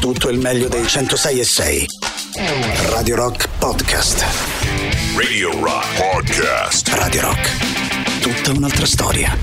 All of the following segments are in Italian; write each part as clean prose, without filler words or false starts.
Tutto il meglio dei 106.6. Radio Rock Podcast. Radio Rock Podcast. Radio Rock. Tutta un'altra storia.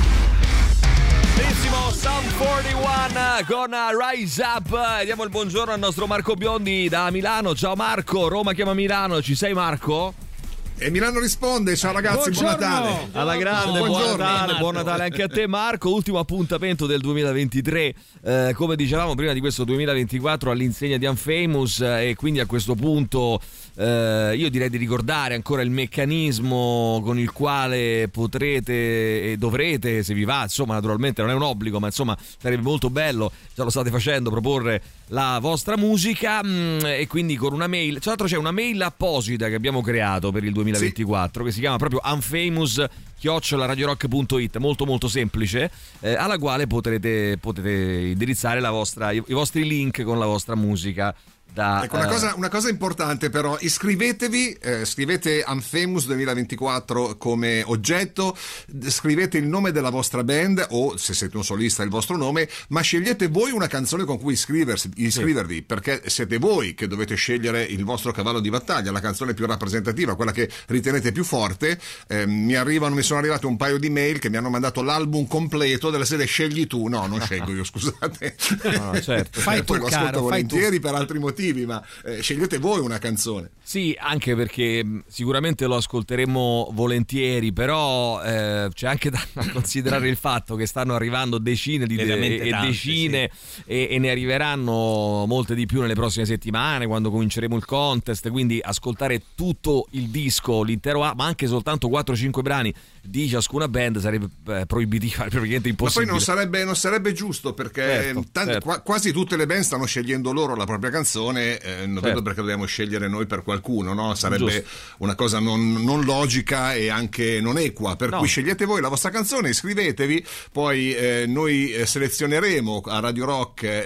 Benissimo, Sound 41 con Rise Up. Diamo il buongiorno al nostro Marco Biondi da Milano. Ciao Marco, Roma chiama Milano. Ci sei Marco? E Milano risponde, ciao ragazzi, buongiorno. Buon Natale. Alla grande, buon Natale anche a te Marco. Ultimo appuntamento del 2023, come dicevamo prima di questo 2024 all'insegna di Unfamous, e quindi a questo punto io direi di ricordare ancora il meccanismo con il quale potrete e dovrete, se vi va, insomma naturalmente non è un obbligo, ma insomma sarebbe molto bello, già lo state facendo, proporre la vostra musica, e quindi con una mail. Tra l'altro c'è una mail apposita che abbiamo creato per il 2024, sì, che si chiama proprio unfamous@radiorock.it, molto molto semplice, alla quale potete indirizzare i vostri link con la vostra musica. Ecco, una cosa importante però, iscrivetevi, scrivete Unfamous 2024 come oggetto, scrivete il nome della vostra band o, se siete un solista, il vostro nome, ma scegliete voi una canzone con cui iscrivervi, sì, perché siete voi che dovete scegliere il vostro cavallo di battaglia, la canzone più rappresentativa, quella che ritenete più forte. Mi sono arrivate un paio di mail che mi hanno mandato l'album completo della serie scegli tu. No, non scelgo io, scusate. No, certo. Fai tu, lo ascolto volentieri per altri motivi, ma scegliete voi una canzone. Sì, anche perché sicuramente lo ascolteremo volentieri, però c'è anche da considerare il fatto che stanno arrivando decine decine, sì, e ne arriveranno molte di più nelle prossime settimane, quando cominceremo il contest, quindi ascoltare tutto il disco, l'intero, ma anche soltanto 4-5 brani di ciascuna band sarebbe proibitivo, praticamente impossibile. Ma poi non sarebbe giusto, perché certo. Quasi tutte le band stanno scegliendo loro la propria canzone, non vedo perché dobbiamo scegliere noi per qualcuno, no? Sarebbe giusto. Una cosa non logica e anche non equa, per cui scegliete voi la vostra canzone, iscrivetevi, poi noi selezioneremo a Radio Rock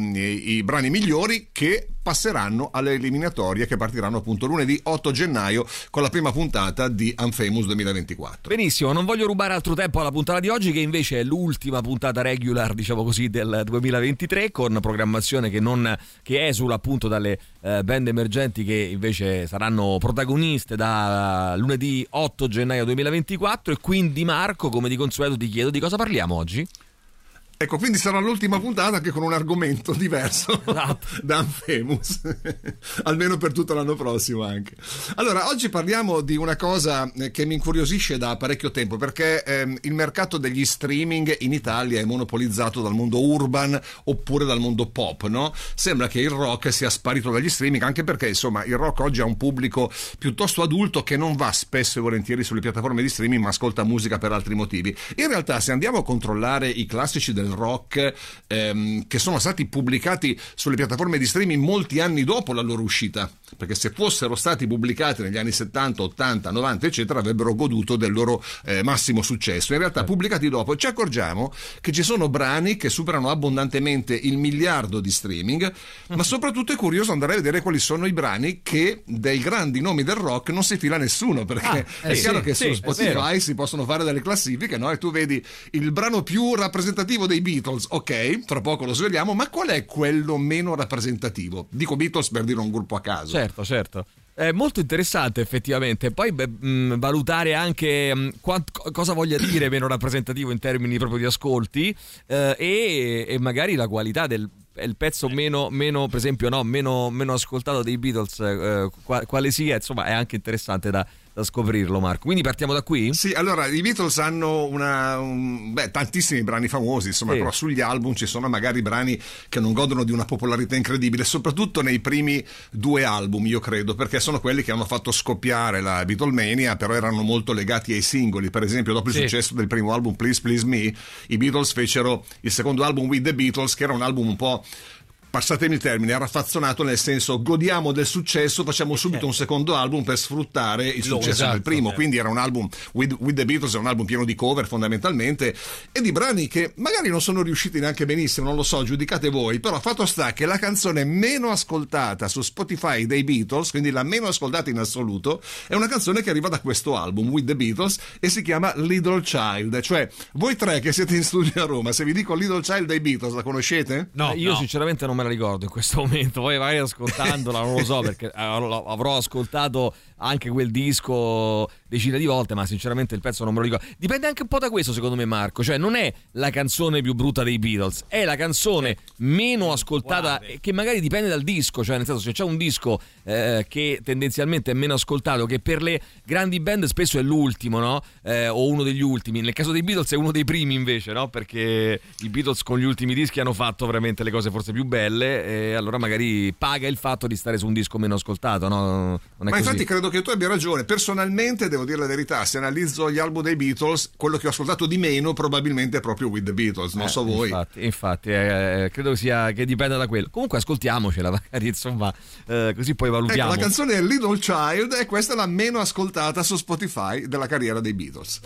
i brani migliori che passeranno alle eliminatorie che partiranno appunto lunedì 8 gennaio con la prima puntata di Unfamous 2024. Benissimo, non voglio rubare altro tempo alla puntata di oggi, che invece è l'ultima puntata regular, diciamo così, del 2023, con programmazione che esula appunto dalle band emergenti che invece saranno protagoniste da lunedì 8 gennaio 2024. E quindi Marco, come di consueto, ti chiedo di cosa parliamo oggi? Ecco, quindi sarà l'ultima puntata anche con un argomento diverso da Unfamous, almeno per tutto l'anno prossimo anche. Allora, oggi parliamo di una cosa che mi incuriosisce da parecchio tempo, perché il mercato degli streaming in Italia è monopolizzato dal mondo urban oppure dal mondo pop, no? Sembra che il rock sia sparito dagli streaming, anche perché, insomma, il rock oggi ha un pubblico piuttosto adulto che non va spesso e volentieri sulle piattaforme di streaming, ma ascolta musica per altri motivi. In realtà, se andiamo a controllare i classici del rock che sono stati pubblicati sulle piattaforme di streaming molti anni dopo la loro uscita, perché se fossero stati pubblicati negli anni 70, 80, 90 eccetera avrebbero goduto del loro massimo successo. In realtà pubblicati dopo ci accorgiamo che ci sono brani che superano abbondantemente il 1 miliardo di streaming, ma soprattutto è curioso andare a vedere quali sono i brani che dei grandi nomi del rock non si fila nessuno, perché è chiaro che su Spotify si possono fare delle classifiche, no? E tu vedi il brano più rappresentativo dei Beatles, ok, tra poco lo svegliamo, ma qual è quello meno rappresentativo? Dico Beatles per dire un gruppo a caso. Certo. È molto interessante effettivamente. Poi valutare anche cosa voglia dire meno rappresentativo in termini proprio di ascolti, e magari la qualità del pezzo meno per esempio meno ascoltato dei Beatles, quale sia, insomma è anche interessante da scoprirlo, Marco. Quindi partiamo da qui? Sì, allora i Beatles hanno tantissimi brani famosi, insomma, però sugli album ci sono magari brani che non godono di una popolarità incredibile, soprattutto nei primi 2 album, io credo, perché sono quelli che hanno fatto scoppiare la Beatlemania, però erano molto legati ai singoli. Per esempio, dopo il successo del primo album Please Please Me, i Beatles fecero il secondo album With the Beatles, che era un album un po', passatemi il termine, raffazzonato, nel senso godiamo del successo, facciamo subito un secondo album per sfruttare il successo del primo. Quindi era un album with the Beatles, è un album pieno di cover fondamentalmente e di brani che magari non sono riusciti neanche benissimo, non lo so, giudicate voi, però fatto sta che la canzone meno ascoltata su Spotify dei Beatles, quindi la meno ascoltata in assoluto, è una canzone che arriva da questo album With the Beatles e si chiama Little Child. Cioè, voi tre che siete in studio a Roma, se vi dico Little Child dei Beatles, la conoscete? No, io sinceramente non me me la ricordo in questo momento, poi magari ascoltandola non lo so, perché avrò ascoltato anche quel disco decine di volte, ma sinceramente il pezzo non me lo ricordo. Dipende anche un po' da questo, secondo me, Marco, cioè non è la canzone più brutta dei Beatles, è la canzone meno ascoltata, che magari dipende dal disco, cioè nel senso, se c'è un disco che tendenzialmente è meno ascoltato, che per le grandi band spesso è l'ultimo, no? O uno degli ultimi. Nel caso dei Beatles è uno dei primi invece, no? Perché i Beatles con gli ultimi dischi hanno fatto veramente le cose forse più belle, e allora magari paga il fatto di stare su un disco meno ascoltato, no? Non è ma così. Infatti credo che tu abbia ragione. Personalmente devo dire la verità, se analizzo gli album dei Beatles, quello che ho ascoltato di meno probabilmente è proprio With the Beatles, non so voi. Infatti credo sia che dipenda da quello. Comunque ascoltiamocela magari, insomma, così poi valutiamo. Ecco, la canzone è Little Child, e questa è la meno ascoltata su Spotify della carriera dei Beatles.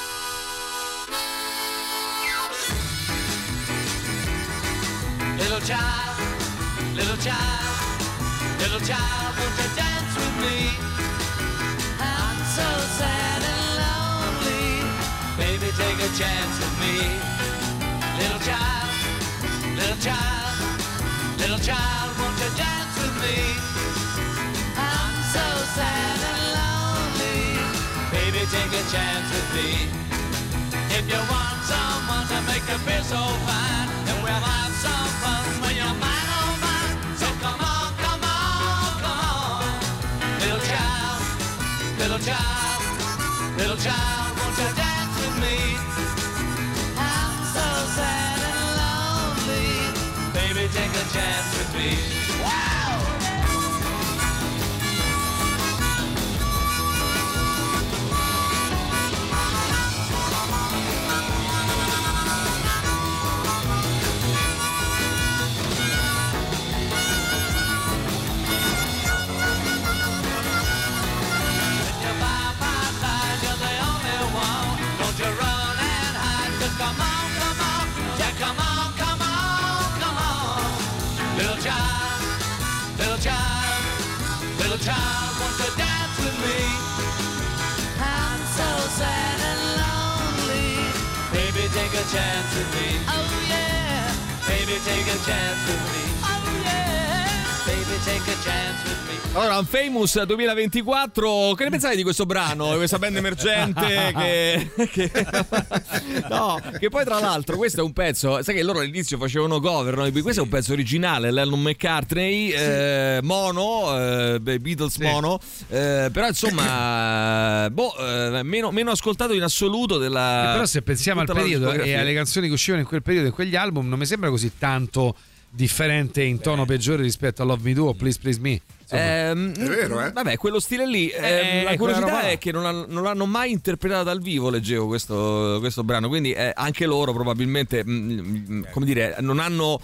Little child, little child, little child, won't you dance with me? I'm so sad and lonely, baby, take a chance with me. Little child, little child, little child, won't you dance with me? I'm so sad and lonely, baby, take a chance with me. If you want someone to make you feel so fine, then we'll have some fun when you're mine, oh mine. So come on, come on, come on. Little child, little child, little child, won't you dance with me? I'm so sad and lonely, baby, take a chance with me. Wow! Come on, come on, yeah, come on, come on, come on. Little child, little child, little child, won't you dance with me? I'm so sad and lonely, baby, take a chance with me. Oh yeah, baby, take a chance with me. Oh yeah, baby, take a chance with me. Allora, Unfamous 2024, che ne pensate di questo brano, di questa band emergente no, che poi tra l'altro questo è un pezzo, sai che loro all'inizio facevano cover, no? Questo è un pezzo originale, Lennon McCartney, mono, Beatles mono, però insomma meno ascoltato in assoluto della... Però se pensiamo al periodo e alle canzoni che uscivano in quel periodo e quegli album, non mi sembra così tanto differente in tono peggiore rispetto a Love Me Do o Please Please Me. È vero, eh? Vabbè, quello stile lì. La curiosità è che non l'hanno mai interpretato dal vivo, leggevo questo brano, quindi anche loro probabilmente come dire, non hanno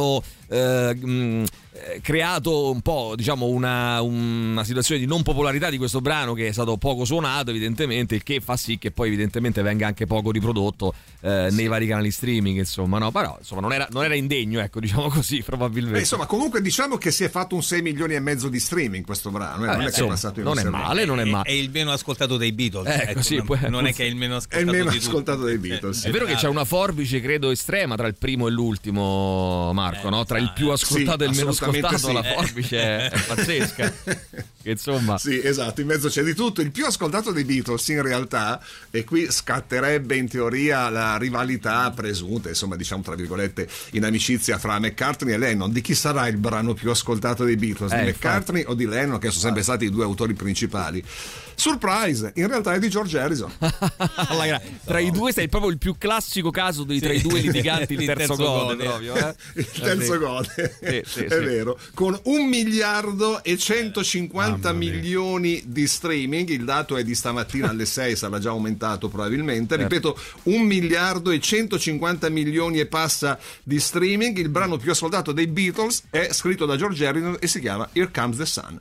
creato un po', diciamo, una situazione di non popolarità di questo brano, che è stato poco suonato evidentemente, il che fa sì che poi evidentemente venga anche poco riprodotto nei vari canali streaming, insomma, no? Però insomma non era indegno, ecco, diciamo così, probabilmente. Insomma, comunque diciamo che si è fatto un 6 milioni e mezzo di streaming questo brano, non è che è passato non è male. È il meno ascoltato dei Beatles, ecco, sì, non è che è il meno ascoltato, ascoltato dei Beatles. È vero che c'è una forbice, credo, estrema tra il primo e l'ultimo, Marco, no? Tra il più ascoltato e il meno ascoltato, sì. La forbice è pazzesca. Che insomma, sì, esatto, in mezzo c'è di tutto. Il più ascoltato dei Beatles in realtà, e qui scatterebbe in teoria la rivalità presunta, insomma, diciamo tra virgolette, in amicizia fra McCartney e Lennon, di chi sarà il brano più ascoltato dei Beatles, di McCartney o di Lennon, che sono sempre stati i due autori principali. Surprise, in realtà è di George Harrison. Tra i due sei proprio il più classico caso tra i due litiganti, il terzo gode proprio, il terzo gode, è vero, con 1 miliardo e 150 milioni di streaming. Il dato è di stamattina alle 6, sarà già aumentato probabilmente, ripeto, 1 miliardo e 150 milioni e passa di streaming. Il brano più ascoltato dei Beatles è scritto da George Harrison e si chiama Here Comes the Sun.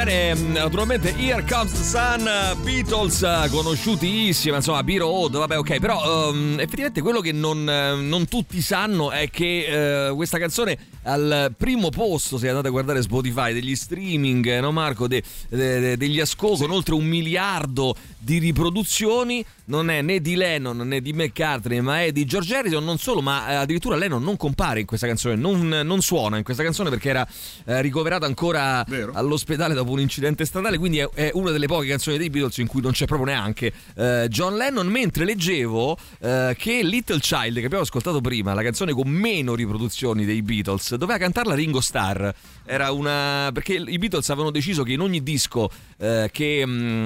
Bene, naturalmente Here Comes the Sun, Beatles, conosciutissima, insomma, B-Road, vabbè, ok, però effettivamente quello che non tutti sanno è che questa canzone al primo posto, se andate a guardare Spotify, degli streaming, no Marco, degli ascolti, con oltre 1 miliardo di riproduzioni, non è né di Lennon né di McCartney, ma è di George Harrison. Non solo, ma addirittura Lennon non compare in questa canzone, non suona in questa canzone perché era ricoverato ancora all'ospedale dopo un incidente stradale, quindi è una delle poche canzoni dei Beatles in cui non c'è proprio neanche John Lennon. Mentre leggevo che Little Child, che abbiamo ascoltato prima, la canzone con meno riproduzioni dei Beatles, doveva cantarla Ringo Starr. Era perché i Beatles avevano deciso che in ogni disco che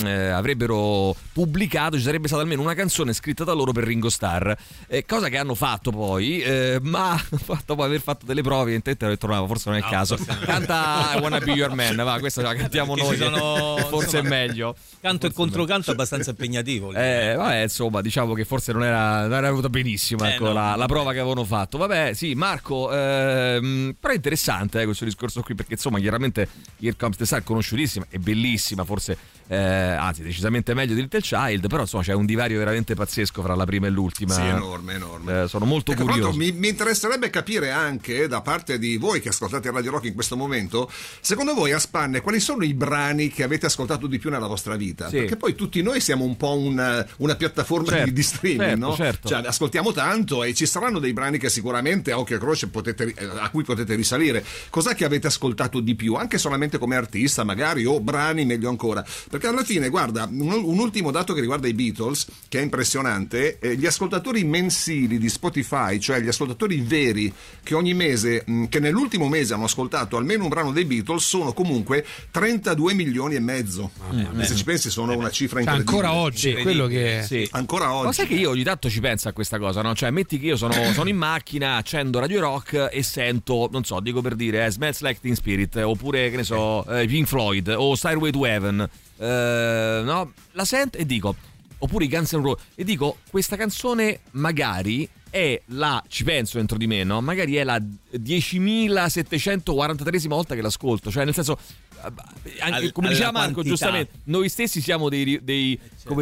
avrebbero pubblicato ci sarebbe stata almeno una canzone scritta da loro per Ringo Starr, cosa che hanno fatto poi, ma dopo aver fatto delle prove intente ho detto no, forse non è il caso, canta I Wanna Be Your Man, va, questa la cantiamo noi, forse è meglio. Canto e controcanto abbastanza impegnativo. Vabbè, insomma, diciamo che forse non era venuta benissimo, ecco, la prova che avevano fatto. Vabbè, sì, Marco, però è interessante questo discorso qui, perché insomma chiaramente Here Comes the Sun, conosciutissima e bellissima, forse anzi decisamente meglio di Little Child, però insomma c'è un divario veramente pazzesco fra la prima e l'ultima. Sì, enorme. Sono molto curioso. Mi interesserebbe capire anche da parte di voi che ascoltate Radio Rock in questo momento, secondo voi a spanne quali sono i brani che avete ascoltato di più nella vostra vita? Sì. Perché poi tutti noi siamo un po' una piattaforma di streaming, no? Certo. Cioè, ascoltiamo tanto e ci saranno dei brani che sicuramente a occhio e croce a cui potete risalire. Cos'è che avete ascoltato di più, anche solamente come artista magari, o brani meglio ancora? Perché alla fine, guarda, un ultimo dato che riguarda i Beatles, che è impressionante, gli ascoltatori mensili di Spotify, cioè gli ascoltatori veri che ogni mese, che nell'ultimo mese hanno ascoltato almeno un brano dei Beatles, sono comunque 32 milioni e mezzo. Se ci pensi sono una cifra incredibile. Ancora oggi, quello che sì. Ancora oggi. Ma sai che io ogni tanto ci penso a questa cosa, no? Cioè, metti che io sono in macchina, accendo Radio Rock e sento, non so, dico per dire, Smells Like Teen Spirit, oppure, che ne so, Pink Floyd o Stairway to Heaven, no? La sento e dico, oppure i Guns N' Roses, e dico, questa canzone magari è ci penso dentro di me, no? Magari è la 10.743esima volta che l'ascolto, cioè nel senso, anche, come diceva Marco giustamente, noi stessi siamo degli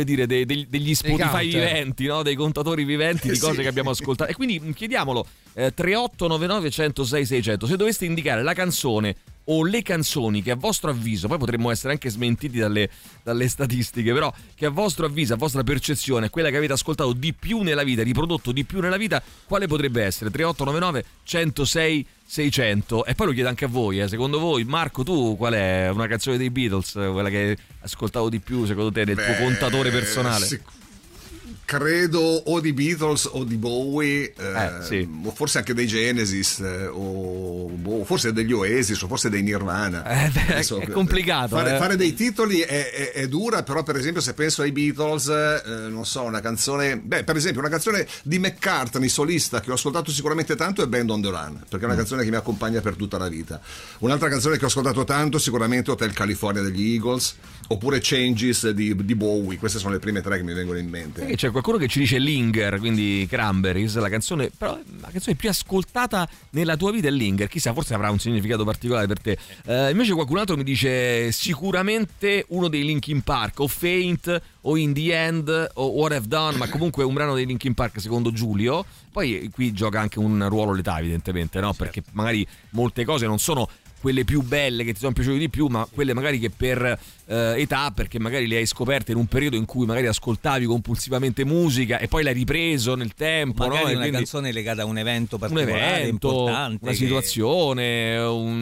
Spotify viventi, no? Dei contatori viventi di cose che abbiamo ascoltato, e quindi chiediamolo, 3899 106 600, se doveste indicare la canzone o le canzoni che a vostro avviso, poi potremmo essere anche smentiti dalle statistiche, però che a vostro avviso, a vostra percezione, quella che avete ascoltato di più nella vita, riprodotto di più nella vita, quale potrebbe essere? 3899 106 600. E poi lo chiedo anche a voi, secondo voi, Marco, tu qual è una canzone dei Beatles, quella che hai ascoltato di più secondo te nel tuo contatore personale? Credo o di Beatles o di Bowie, sì. O forse anche dei Genesis, o forse degli Oasis, o forse dei Nirvana. Adesso, è complicato. Fare dei titoli è dura, però per esempio se penso ai Beatles, non so, una canzone, per esempio una canzone di McCartney solista che ho ascoltato sicuramente tanto è Band on the Run, perché è una canzone che mi accompagna per tutta la vita. Un'altra canzone che ho ascoltato tanto sicuramente Hotel California degli Eagles, oppure Changes di Bowie. Queste sono le prime tre che mi vengono in mente. C'è qualcuno che ci dice Linger, quindi Cranberries, la canzone più ascoltata nella tua vita è Linger, chissà, forse avrà un significato particolare per te. Invece qualcun altro mi dice sicuramente uno dei Linkin Park, o Faint o In the End o What I've Done, ma comunque un brano dei Linkin Park secondo Giulio. Poi qui gioca anche un ruolo l'età, evidentemente, no? Certo. Perché magari molte cose non sono quelle più belle che ti sono piaciute di più, ma quelle magari che per età, perché magari le hai scoperte in un periodo in cui magari ascoltavi compulsivamente musica e poi l'hai ripreso nel tempo, magari no? una canzone legata a un evento particolare, importante, una situazione,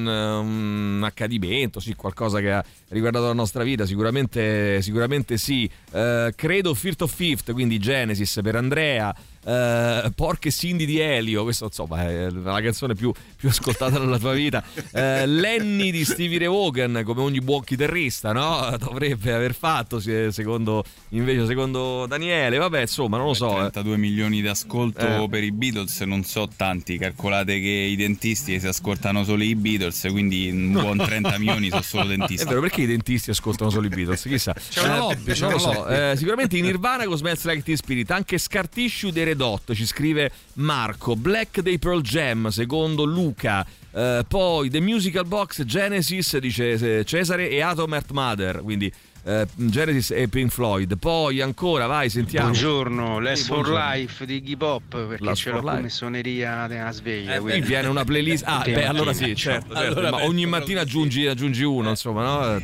un accadimento, sì, qualcosa che ha riguardato la nostra vita, sicuramente sì. Credo Fear of Fifth, quindi Genesis per Andrea. Pork e Cindy di Elio, questo insomma è la canzone più ascoltata nella tua vita. Lenny di Stevie Ray Vaughan, come ogni buon chitarrista, no? Dovrebbe aver fatto, secondo Daniele. Vabbè, insomma, non lo so. 32 milioni di ascolto per i Beatles, non so tanti. Calcolate che i dentisti si ascoltano solo i Beatles, quindi un buon 30 milioni sono solo dentisti. È vero, perché i dentisti ascoltano solo i Beatles? Chissà. C'è una lobby, non lo so. Sicuramente in Nirvana con Smells Like Teen Spirit, anche Scar Tissue dei Red Hot, ci scrive Marco. Black dei Pearl Jam secondo Luca. Poi The Musical Box, Genesis, dice Cesare, e Atom Earth Mother, quindi Genesis e Pink Floyd. Poi ancora, vai, sentiamo. Buongiorno, Last for Life di Iggy Pop, perché Last ce l'ho for come Life. suoneria della sveglia. Qui viene una playlist. Allora sì, certo. Allora, ma ogni mattina aggiungi uno, insomma, no?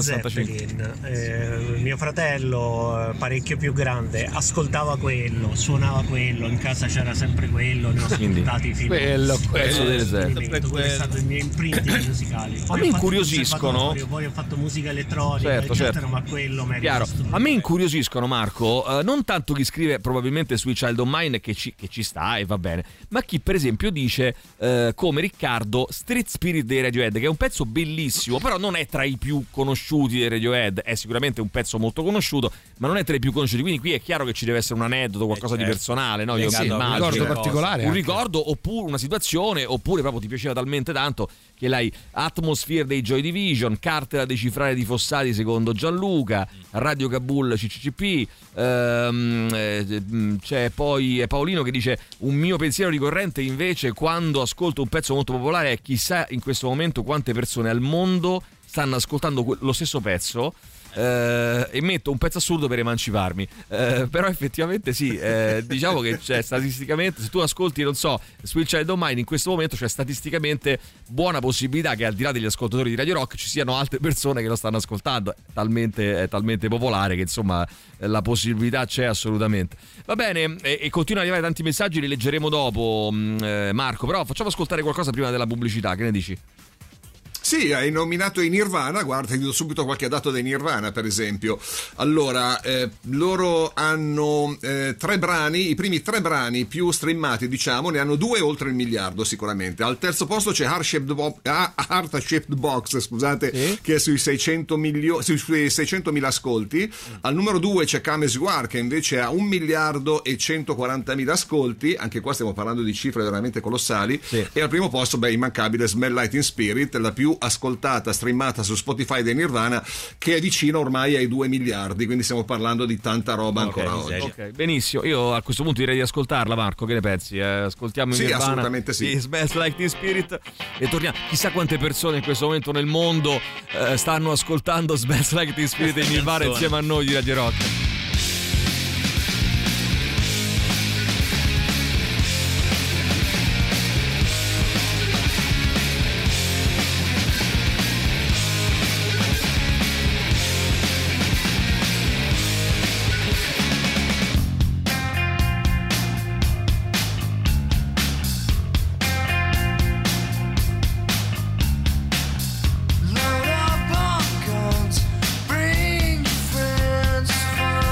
365. Mio fratello, parecchio più grande, ascoltava quello, suonava quello, in casa c'era sempre quello, ne ho ascoltati fino Pezzo delle Zeppelin. quello è stato il mio imprinting musicale. A me incuriosiscono. Poi ho fatto musica elettronica, Certo. ma quello mi è Chiaro. rimasto. A me incuriosiscono, Marco, non tanto chi scrive probabilmente Sweet Child O' Mine, che ci sta e va bene, ma chi per esempio dice come Riccardo Street Spirit dei Radiohead, che è un pezzo bellissimo, però non è tra i più conosciuti dei Radiohead, è sicuramente un pezzo molto conosciuto, ma non è tra i più conosciuti, quindi qui è chiaro che ci deve essere un aneddoto, qualcosa di personale, no? Io un immagino. ricordo particolare, un ricordo, oppure una situazione, oppure proprio ti piaceva talmente tanto che l'hai. Atmosphere dei Joy Division, Cartela da decifrare di Fossati secondo Gianluca, Radio Kabul CCCP, c'è poi Paolino che dice: un mio pensiero ricorrente invece quando ascolto un pezzo molto popolare è chissà in questo momento quante persone al mondo stanno ascoltando lo stesso pezzo. E metto un pezzo assurdo per emanciparmi, però effettivamente sì, diciamo che c'è statisticamente, se tu ascolti, non so, Sweet Child O' Mine in questo momento, c'è statisticamente buona possibilità che al di là degli ascoltatori di Radio Rock ci siano altre persone che lo stanno ascoltando, è talmente popolare che insomma la possibilità c'è assolutamente. Va bene, e continuano ad arrivare tanti messaggi, li leggeremo dopo, Marco, però facciamo ascoltare qualcosa prima della pubblicità, che ne dici? Sì, hai nominato i Nirvana, guarda, ti do subito qualche dato dei Nirvana, per esempio. Allora, loro hanno 3 brani, i primi 3 brani più streamati, diciamo, ne hanno 2 oltre il miliardo sicuramente. Al terzo posto c'è Heart-Shaped Box, scusate, che è sui 600.000 ascolti. Al numero 2 c'è Come You Are, che invece ha 1.140.000 ascolti, anche qua stiamo parlando di cifre veramente colossali. Sì. E al primo posto, immancabile, Smell Like Teen Spirit, la più ascoltata, streamata su Spotify dei Nirvana, che è vicino ormai ai 2 miliardi, quindi stiamo parlando di tanta roba ancora oggi. Ok, benissimo, io a questo punto direi di ascoltarla, Marco, che ne pensi? Ascoltiamo sì, Nirvana, assolutamente sì. Smells Like Teen Spirit e torniamo. Chissà quante persone in questo momento nel mondo stanno ascoltando Smells Like Teen Spirit e Nirvana insieme a noi di Radio Rock. Load up on guns, bring your friends, fun.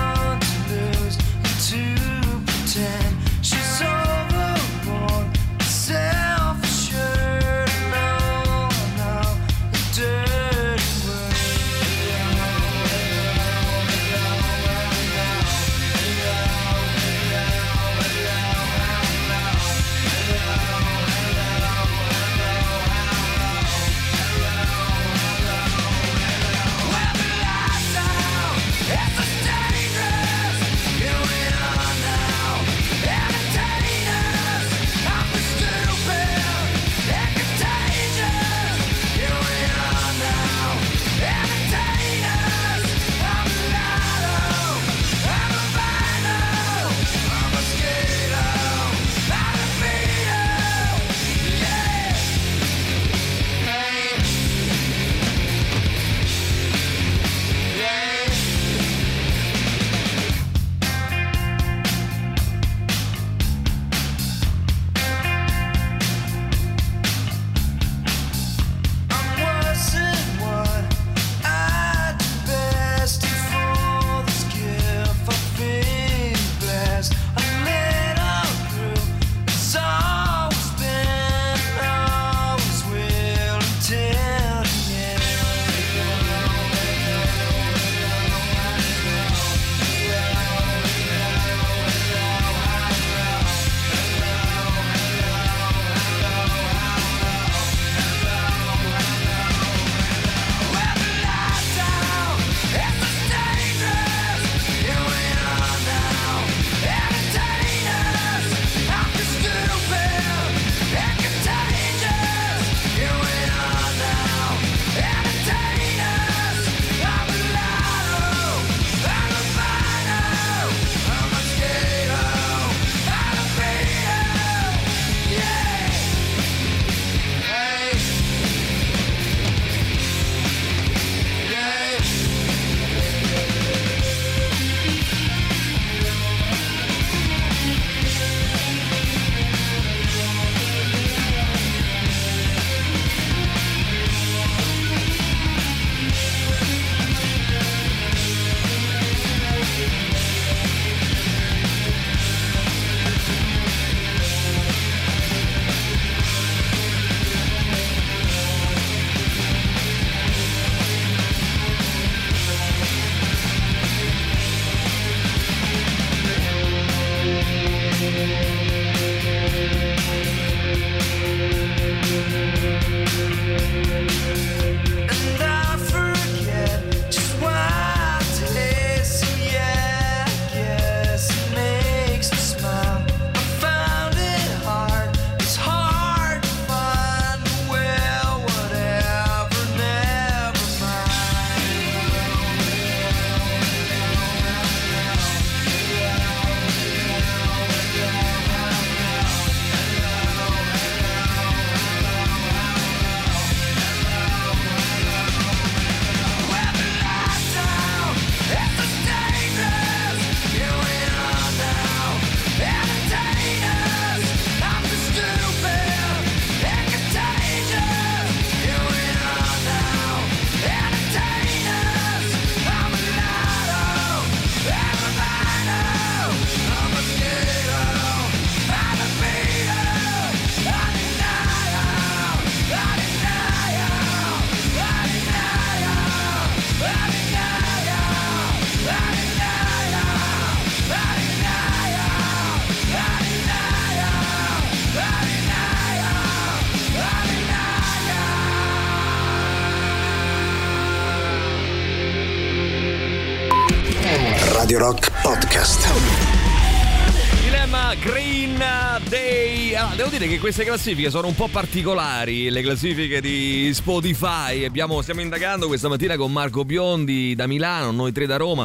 Radio Rock Podcast. Dilemma Green Day. Devo dire che queste classifiche sono un po' particolari, le classifiche di Spotify. Stiamo indagando questa mattina con Marco Biondi da Milano, noi tre da Roma,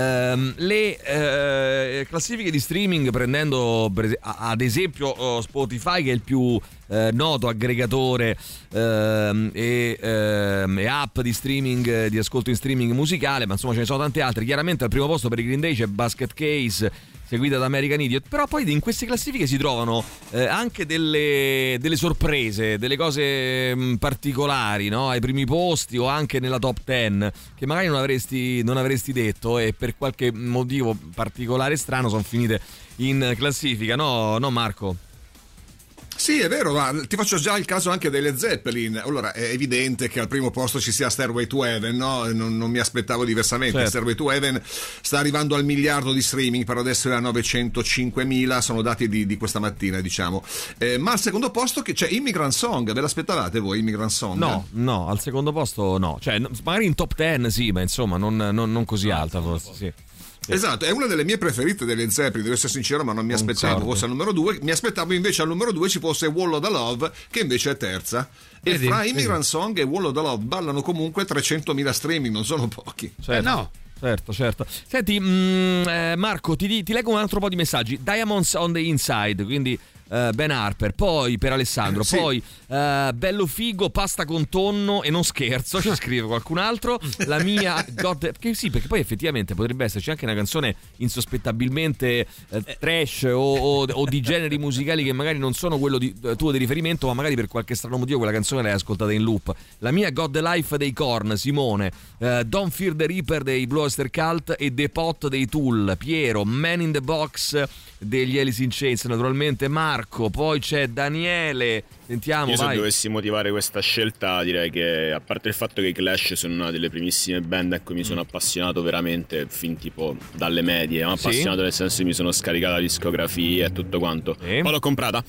le classifiche di streaming, prendendo ad esempio Spotify, che è il più noto aggregatore e app di streaming, di ascolto in streaming musicale, ma insomma ce ne sono tante altre. Chiaramente al primo posto per i Green Day c'è Basket Case, seguita da American Idiot, però poi in queste classifiche si trovano anche delle sorprese, delle cose particolari, no? Ai primi posti o anche nella top 10, che magari non avresti detto, e per qualche motivo particolare strano sono finite in classifica, no Marco? Sì, è vero, ma ti faccio già il caso anche delle Zeppelin. Allora, è evidente che al primo posto ci sia Stairway to Heaven, no? Non mi aspettavo diversamente. Certo. Stairway to Heaven sta arrivando al 1 miliardo di streaming, per adesso è a 905.000, sono dati di questa mattina, diciamo. Ma al secondo posto che c'è Immigrant Song, ve l'aspettavate voi Immigrant Song? No, al secondo posto no. Cioè, magari in top 10 sì, ma insomma non così alta forse, sì. Esatto, è una delle mie preferite delle Zeppelin, devo essere sincero, ma non mi aspettavo fosse al numero 2. Mi aspettavo invece al numero 2 ci fosse Wall of the Love, che invece è terza. E fra Immigrant Song e Wall of the Love ballano comunque 300.000 streaming, non sono pochi. No. Certo. Senti, Marco, ti leggo un altro po' di messaggi. Diamonds on the Inside, quindi Ben Harper, poi per Alessandro, sì. Poi bello figo, pasta con tonno, e non scherzo, ci scrive qualcun altro. La mia perché sì, perché poi effettivamente potrebbe esserci anche una canzone insospettabilmente trash o di generi musicali che magari non sono quello tuo di riferimento, ma magari per qualche strano motivo quella canzone l'hai ascoltata in loop. La mia God the Life dei Korn, Simone, Don't Fear the Reaper dei Blue Oyster Cult e The Pot dei Tool, Piero, Man in the Box degli Alice in Chains, naturalmente Marco, poi c'è Daniele. Sentiamo, se dovessi motivare questa scelta, direi che, a parte il fatto che i Clash sono una delle primissime band a cui mi sono appassionato veramente fin tipo dalle medie, appassionato nel senso che mi sono scaricato la discografia e tutto quanto, poi l'ho comprata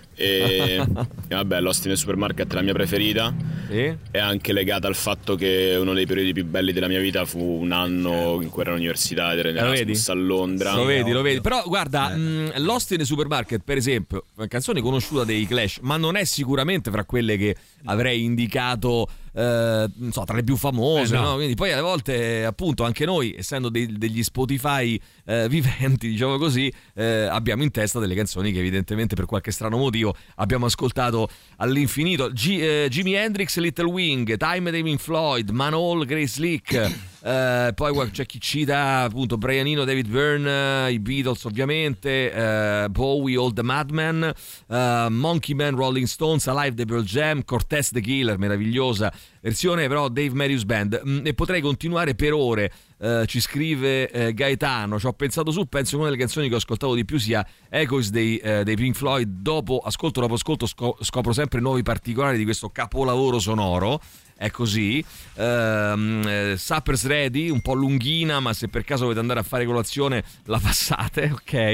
e vabbè, Lost in the Supermarket è la mia preferita, è anche legata al fatto che uno dei periodi più belli della mia vita fu un anno in cui ero all'università ed ero in Erasmus a Londra. Lo vedi, però guarda, Lost in the Supermarket per esempio, una canzone conosciuta dei Clash, ma non è sicuramente fra quelle che avrei indicato tra le più famose, no? Quindi poi alle volte appunto anche noi, essendo degli Spotify viventi, diciamo così, abbiamo in testa delle canzoni che evidentemente per qualche strano motivo abbiamo ascoltato all'infinito. Jimi Hendrix, Little Wing, Time dei Pink Floyd, Manol, Grace Slick. Poi c'è chi cita appunto Brian Eno, David Byrne, i Beatles ovviamente, Bowie, All the Madman, Monkey Man, Rolling Stones, Alive the Pearl Jam, Cortez the Killer, meravigliosa versione però Dave Matthews Band, e potrei continuare per ore. Ci scrive Gaetano, ci ho pensato penso che una delle canzoni che ho ascoltato di più sia Echoes dei Pink Floyd. Ascolto dopo ascolto scopro sempre nuovi particolari di questo capolavoro sonoro. È così. Supper's Ready, un po' lunghina, ma se per caso volete andare a fare colazione la passate,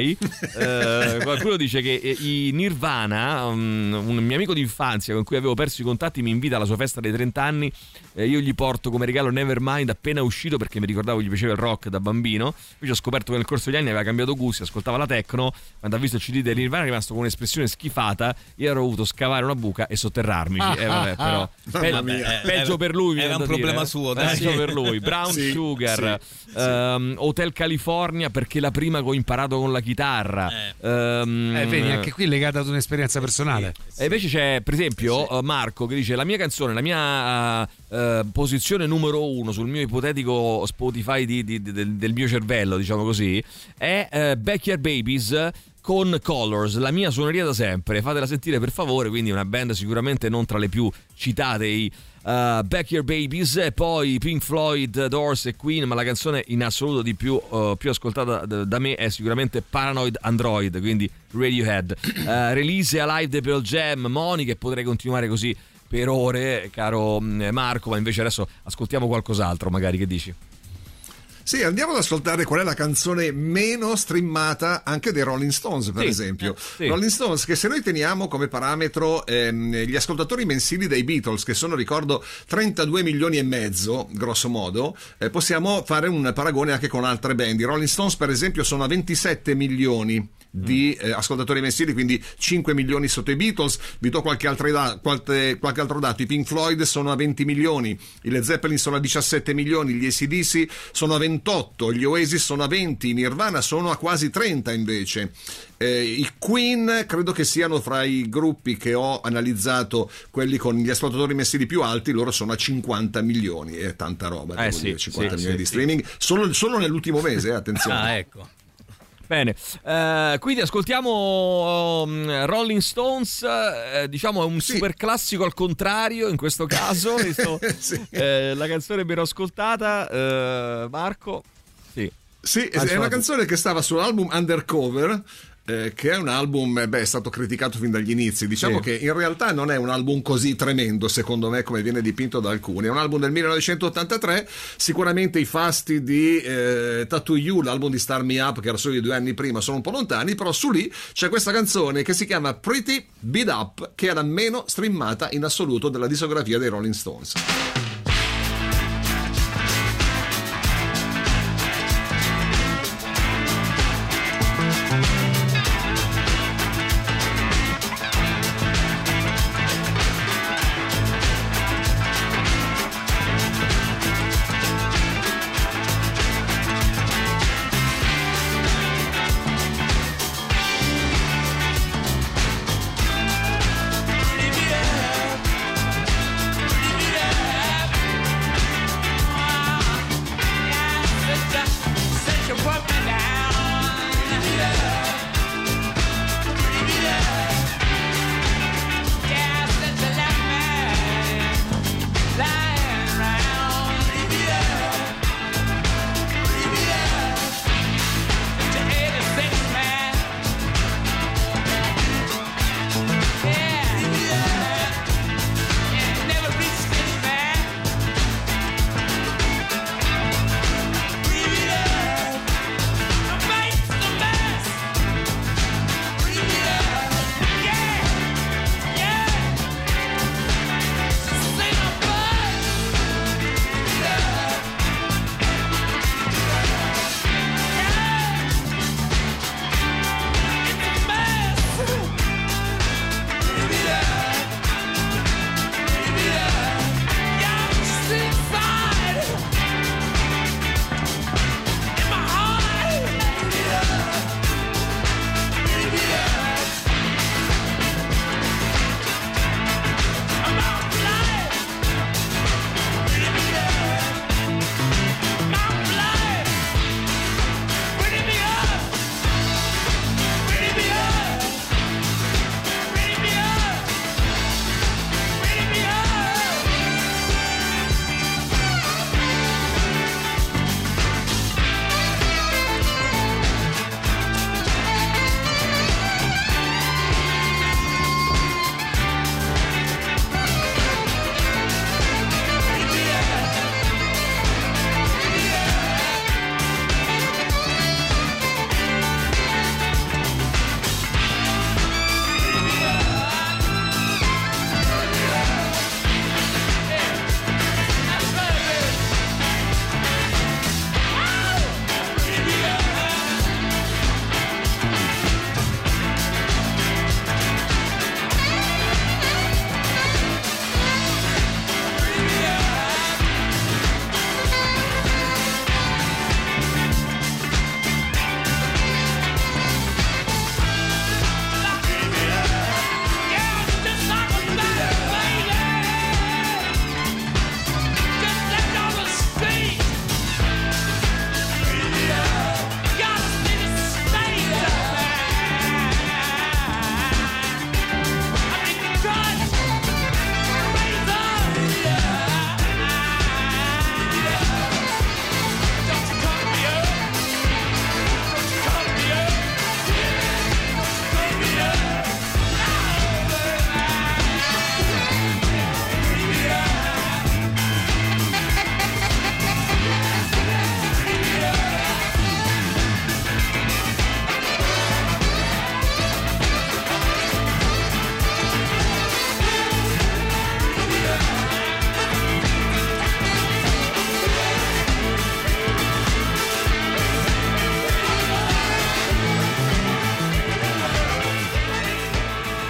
ok? Qualcuno dice che i Nirvana, un mio amico d'infanzia con cui avevo perso i contatti, mi invita alla sua festa dei 30 anni, io gli porto come regalo Nevermind appena uscito, perché mi ricordavo gli piaceva il rock da bambino. Invece ho scoperto che nel corso degli anni aveva cambiato gusti, ascoltava la techno. Quando ha visto il CD dei Nirvana è rimasto con un'espressione schifata. Io ero dovuto scavare una buca e sotterrarmici. Vabbè, però peggio per lui, era un problema suo, peggio per lui. Brown Sugar, Hotel California, perché la prima che ho imparato con la chitarra. Vedi, anche qui legata ad un'esperienza personale. E invece c'è per esempio Marco che dice: la mia canzone, la mia posizione numero 1 sul mio ipotetico Spotify del mio cervello, diciamo così, è Backyard Babies con Colors, la mia suoneria da sempre. Fatela sentire per favore. Quindi una band sicuramente non tra le più citate, i Backyard Babies. E poi Pink Floyd, Doors e Queen, ma la canzone in assoluto di più ascoltata da me è sicuramente Paranoid Android, quindi Radiohead. Release Alive the Pearl Jam, Monica, e potrei continuare così per ore, caro Marco, ma invece adesso ascoltiamo qualcos'altro, magari, che dici? Sì, andiamo ad ascoltare qual è la canzone meno streamata anche dei Rolling Stones, per esempio. Sì. Rolling Stones, che se noi teniamo come parametro gli ascoltatori mensili dei Beatles, che sono, ricordo, 32 milioni e mezzo, grosso modo, possiamo fare un paragone anche con altre band. I Rolling Stones, per esempio, sono a 27 milioni di ascoltatori mensili, quindi 5 milioni sotto i Beatles. Vi do qualche altro dato. I Pink Floyd sono a 20 milioni, i Led Zeppelin sono a 17 milioni, gli AC/DC sono a 28, gli Oasis sono a 20, i Nirvana sono a quasi 30 invece. I Queen credo che siano fra i gruppi che ho analizzato quelli con gli ascoltatori mensili più alti, loro sono a 50 milioni, è tanta roba, 50 milioni di streaming solo nell'ultimo mese, attenzione. Ecco. Bene, quindi ascoltiamo Rolling Stones, diciamo è un super classico al contrario in questo caso, la canzone meno ascoltata, Marco? Sì, è una canzone che stava sull'album Undercover, che è un album, è stato criticato fin dagli inizi. Diciamo che in realtà non è un album così tremendo, secondo me, come viene dipinto da alcuni. È un album del 1983, sicuramente i fasti di Tattoo You, l'album di Start Me Up, che era solo di 2 anni prima, sono un po' lontani, però su lì c'è questa canzone che si chiama Pretty Beat Up, che è la meno streamata in assoluto della discografia dei Rolling Stones.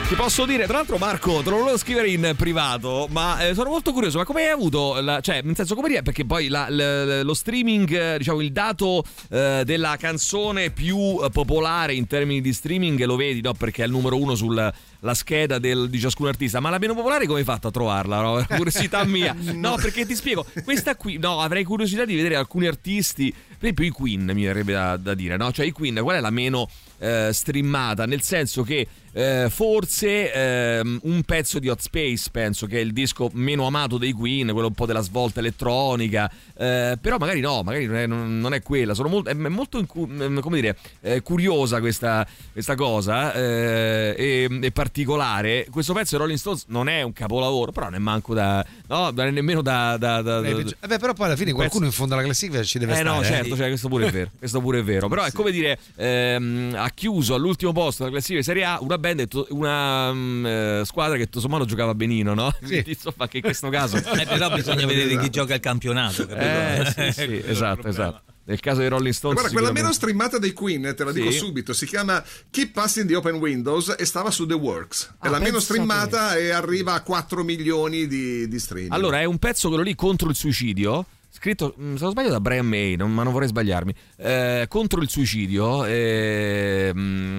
Ti posso dire, tra l'altro, Marco, te lo volevo scrivere in privato, ma sono molto curioso, ma come hai avuto, cioè, nel senso, come perché poi lo streaming, diciamo, il dato della canzone più popolare in termini di streaming lo vedi, no? Perché è il numero 1 sulla scheda di ciascun artista, ma la meno popolare come hai fatto a trovarla? No? Curiosità mia. No, perché ti spiego, questa qui, no, avrei curiosità di vedere alcuni artisti, per esempio i Queen, mi verrebbe da dire, no? Cioè i Queen, qual è la meno streamata? Nel senso che forse un pezzo di Hot Space, penso che è il disco meno amato dei Queen, quello un po' della svolta elettronica, però magari no, magari non è quella. È molto come dire, curiosa questa cosa, e particolare. Questo pezzo di Rolling Stones non è un capolavoro, però non è manco non è nemmeno da però poi alla fine qualcuno in fondo alla classifica ci deve stare. No, certo, cioè, questo pure è vero. Questo pure è vero. Però è come dire, ha chiuso all'ultimo posto della classifica Serie A una squadra che tutto sommato giocava benino, no? Sì. Insomma, che in questo caso però bisogna vedere chi gioca il campionato, capito? Sì, esatto. Nel caso dei Rolling Stones, guarda, quella meno streamata dei Queen, te la dico subito, si chiama Keep Passing the Open Windows e stava su The Works. È la meno streamata e arriva a 4 milioni di streaming. Allora, è un pezzo quello lì contro il suicidio, scritto, se non sbaglio, da Brian May, ma non vorrei sbagliarmi, contro il suicidio, cioè,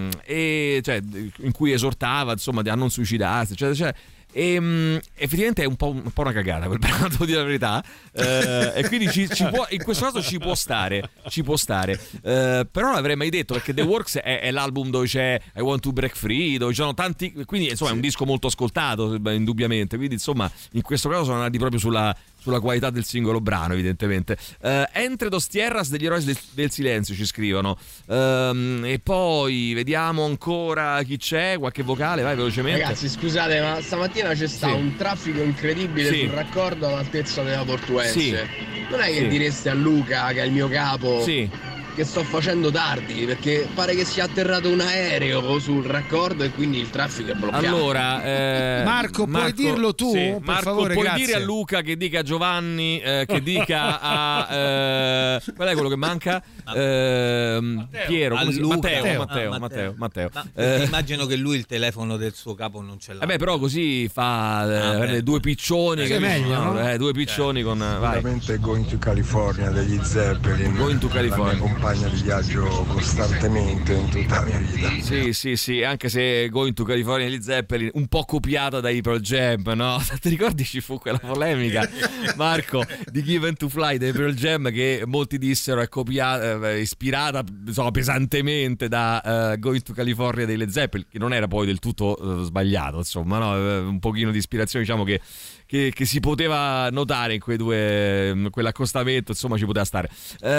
in cui esortava, insomma, a non suicidarsi, eccetera. E effettivamente è un po' una cagata quel brano, devo dire la verità, e quindi ci può, in questo caso ci può stare, però non l'avrei mai detto, perché The Works è l'album dove c'è I Want to Break Free, dove ci sono tanti, quindi insomma è un disco molto ascoltato, indubbiamente, quindi insomma in questo caso sono andati proprio sulla qualità del singolo brano, evidentemente. Entre dos tierras degli eroi del silenzio, ci scrivono, e poi vediamo ancora chi c'è, qualche vocale, vai velocemente. Ragazzi, scusate, ma stamattina c'è stato un traffico incredibile sul raccordo all'altezza della Portuense. Non è che direste a Luca, che è il mio capo, che sto facendo tardi, perché pare che sia atterrato un aereo sul raccordo e quindi il traffico è bloccato. Allora, Marco, puoi dirlo tu? Per Marco, favore, puoi grazie. dire a Luca che dica a Giovanni, che dica a qual è quello che manca? Piero, Matteo. Immagino che lui il telefono del suo capo non ce l'ha. Vabbè, però così fa due piccioni, è meglio, no? Due piccioni con veramente Going to California degli Zeppelin. Going to California, compagna di viaggio costantemente in tutta la mia vita. Sì, anche se Going to California degli Zeppelin un po' copiata dai Pearl Jam, no? Ti ricordi ci fu quella polemica, Marco, di Given to Fly dei Pearl Jam, che molti dissero è copiata, ispirata, insomma, pesantemente da Going to California dei Led Zeppelin, che non era poi del tutto sbagliato, insomma, no? Un pochino di ispirazione, diciamo, che si poteva notare in quell'accostamento, insomma, ci poteva stare.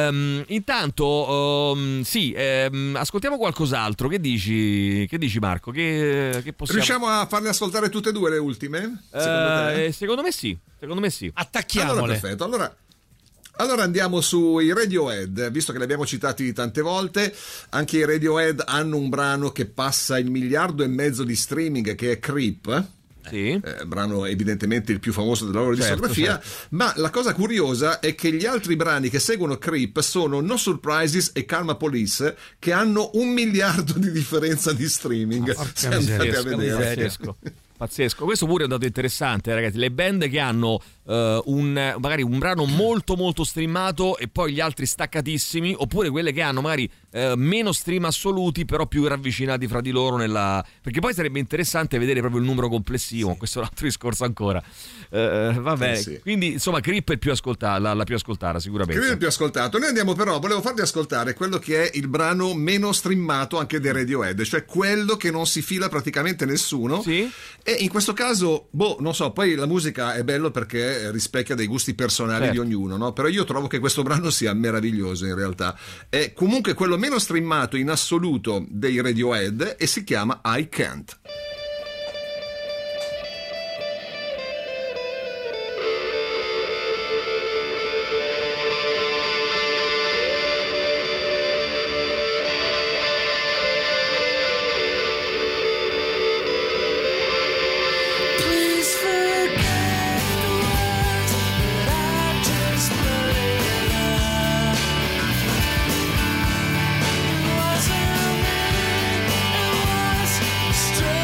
Intanto ascoltiamo qualcos'altro. Che dici Marco? Che possiamo... Riusciamo a farle ascoltare tutte e due le ultime? Secondo me sì. Attacchiamole. Allora, perfetto. Allora andiamo sui Radiohead, visto che li abbiamo citati tante volte. Anche i Radiohead hanno un brano che passa il 1,5 miliardi di streaming, che è Creep. Brano evidentemente il più famoso della loro discografia, ma la cosa curiosa è che gli altri brani che seguono Creep sono No Surprises e Karma Police, che hanno 1 miliardo di differenza di streaming. Se andate a vedere. Pazzesco, questo pure è un dato interessante, ragazzi. Le band che hanno magari un brano molto molto streamato e poi gli altri staccatissimi, oppure quelle che hanno magari meno stream assoluti però più ravvicinati fra di loro perché poi sarebbe interessante vedere proprio il numero complessivo. Questo è un altro discorso ancora. Vabbè, quindi insomma Creep è il più ascoltata, la più ascoltata sicuramente. Creep è il più ascoltato. Noi andiamo, però, volevo farvi ascoltare quello che è il brano meno streamato anche dei Radiohead, cioè quello che non si fila praticamente nessuno. E in questo caso, non so, poi la musica è bello perché rispecchia dei gusti personali di ognuno, no? Però io trovo che questo brano sia meraviglioso in realtà. È comunque quello meno streamato in assoluto dei Radiohead e si chiama I Can't. Straight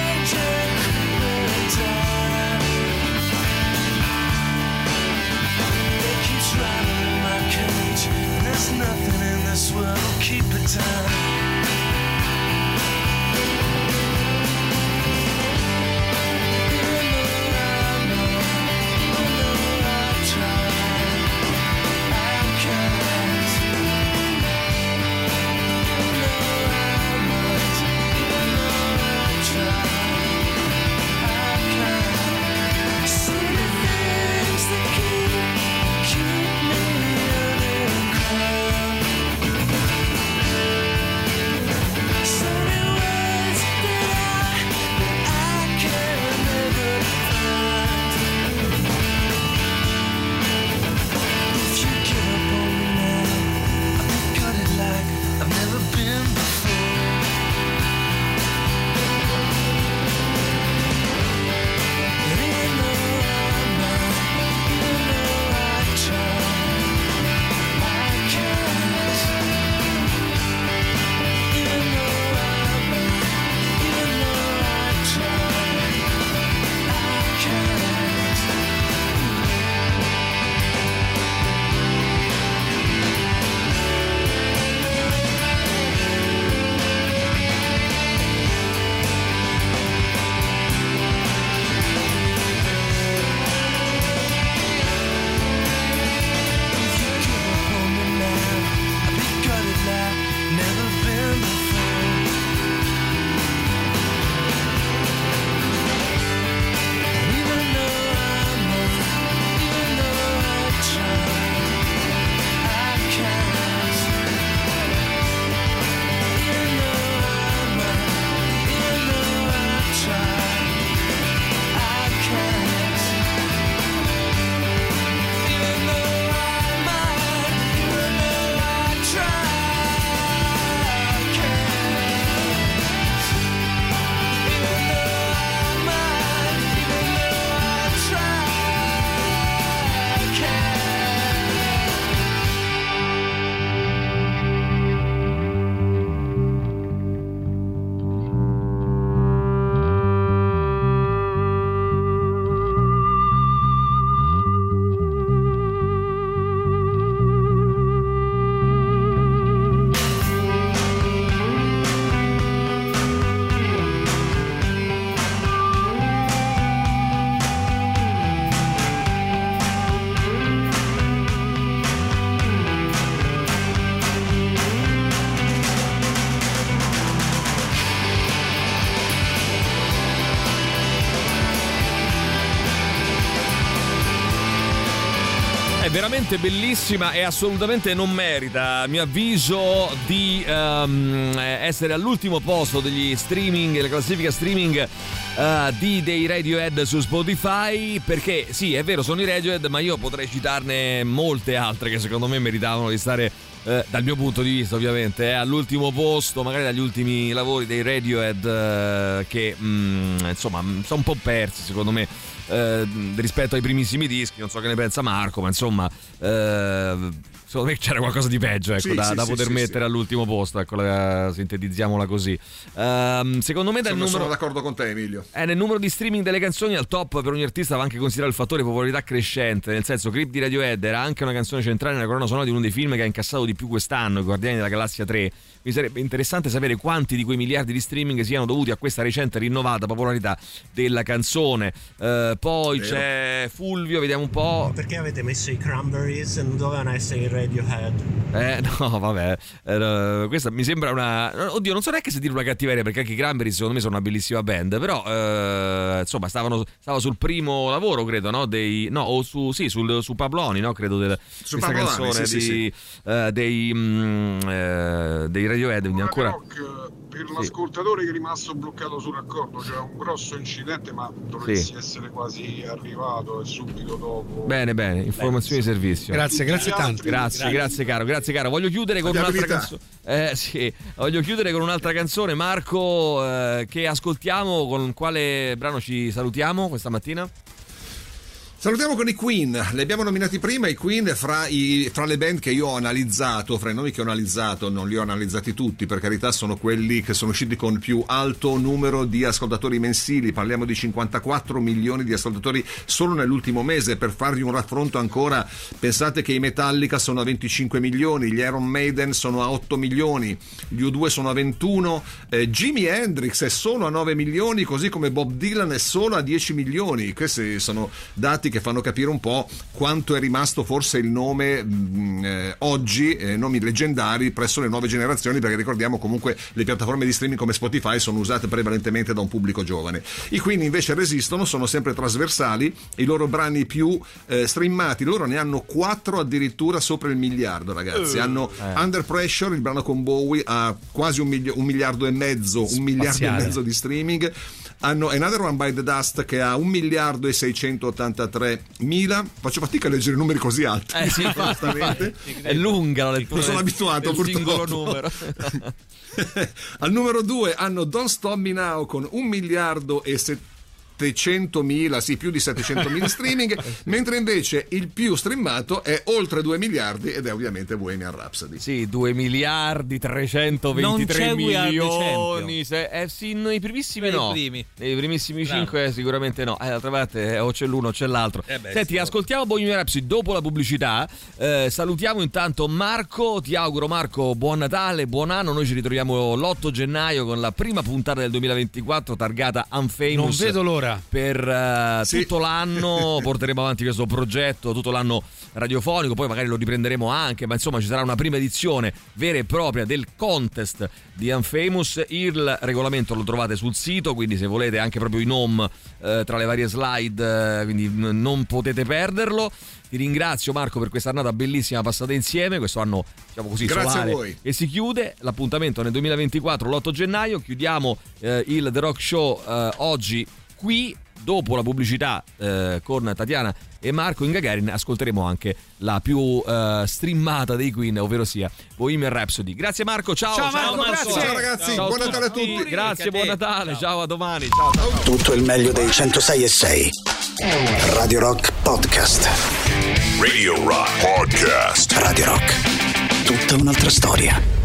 è veramente bellissima e assolutamente non merita, a mio avviso, di essere all'ultimo posto degli streaming, la classifica streaming dei Radiohead su Spotify, perché sì, è vero, sono i Radiohead, ma io potrei citarne molte altre che secondo me meritavano di stare, dal mio punto di vista ovviamente, all'ultimo posto, magari dagli ultimi lavori dei Radiohead, che insomma sono un po' persi secondo me rispetto ai primissimi dischi. Non so che ne pensa Marco, ma insomma secondo me c'era qualcosa di peggio, ecco, da poter mettere all'ultimo posto, ecco, sintetizziamola così. Secondo me sono d'accordo con te, Emilio. Nel numero di streaming delle canzoni al top per ogni artista va anche considerato il fattore popolarità crescente, nel senso Creep di Radiohead era anche una canzone centrale nella colonna sonora di uno dei film che ha incassato di più quest'anno, I Guardiani della Galassia 3. Mi sarebbe interessante sapere quanti di quei miliardi di streaming siano dovuti a questa recente rinnovata popolarità della canzone. Poi c'è Fulvio, vediamo un po'. Perché avete messo i Cranberries e non dovevano essere i Radiohead? No, vabbè. Questa mi sembra una... Oddio, non so neanche se dire una cattiveria, perché anche i Cranberries secondo me sono una bellissima band, però insomma stava sul primo lavoro, credo, no? Su Pabloni, no? Credo su questa Pabloni, canzone dei Radiohead, quindi ancora per l'ascoltatore che è rimasto bloccato sul raccordo, c'era un grosso incidente, ma dovresti essere quasi arrivato e subito dopo. Bene, informazioni di servizio. Grazie tanto. Grazie caro. Voglio chiudere con un'altra canzone. Voglio chiudere con un'altra canzone, Marco, che ascoltiamo. Con quale brano ci salutiamo questa mattina? Salutiamo con i Queen, li abbiamo nominati prima, i Queen fra le band che io ho analizzato, fra i nomi che ho analizzato, non li ho analizzati tutti, per carità, sono quelli che sono usciti con più alto numero di ascoltatori mensili, parliamo di 54 milioni di ascoltatori solo nell'ultimo mese. Per farvi un raffronto ancora, pensate che i Metallica sono a 25 milioni, gli Iron Maiden sono a 8 milioni, gli U2 sono a 21, Jimi Hendrix è solo a 9 milioni, così come Bob Dylan è solo a 10 milioni. Questi sono dati che fanno capire un po' quanto è rimasto forse il nome oggi, nomi leggendari presso le nuove generazioni, perché ricordiamo comunque le piattaforme di streaming come Spotify sono usate prevalentemente da un pubblico giovane. I Queen invece resistono, sono sempre trasversali, i loro brani più streamati, loro ne hanno 4 addirittura sopra il miliardo, ragazzi. Hanno Under Pressure, il brano con Bowie, a quasi un miliardo e mezzo di streaming. Hanno Another One by the Dust che ha 1 miliardo e 683 mila. Faccio fatica a leggere numeri così alti. Sì, è lunga la lettura. Non sono abituato, purtroppo. Singolo numero. Al numero 2 hanno Don't Stop Me Now con 1 miliardo e 700.000, sì, più di 700.000 streaming, mentre invece il più streamato è oltre 2 miliardi ed è ovviamente Bohemian Rhapsody. Sì, 2 miliardi 323 milioni. Sì, nei primissimi no. Nei primissimi 5 sicuramente no. D'altra parte o c'è l'uno o c'è l'altro. Senti, ascoltiamo Bohemian Rhapsody dopo la pubblicità. Salutiamo intanto Marco. Ti auguro, Marco, buon Natale, buon anno. Noi ci ritroviamo l'8 gennaio con la prima puntata del 2024 targata Unfamous. Non vedo l'ora. Per tutto l'anno porteremo avanti questo progetto, tutto l'anno radiofonico, poi magari lo riprenderemo anche, ma insomma ci sarà una prima edizione vera e propria del contest di Unfamous. Il regolamento lo trovate sul sito, quindi se volete anche proprio in home tra le varie slide, quindi non potete perderlo. Ti ringrazio, Marco, per questa annata bellissima passata insieme, questo anno, diciamo così, grazie solare, a voi. e si chiude l'appuntamento nel 2024, l'8 gennaio. Chiudiamo il The Rock Show oggi qui. Dopo la pubblicità con Tatiana e Marco in Gagarin ascolteremo anche la più streamata dei Queen, ovvero sia Bohemian Rhapsody. Grazie Marco, ciao Marco, grazie. Ciao ragazzi, buon Natale a tutti. Grazie, buon Natale, ciao, a domani. Ciao. Tutto il meglio dei 106.6 Radio Rock Podcast. Radio Rock Podcast. Radio Rock, tutta un'altra storia.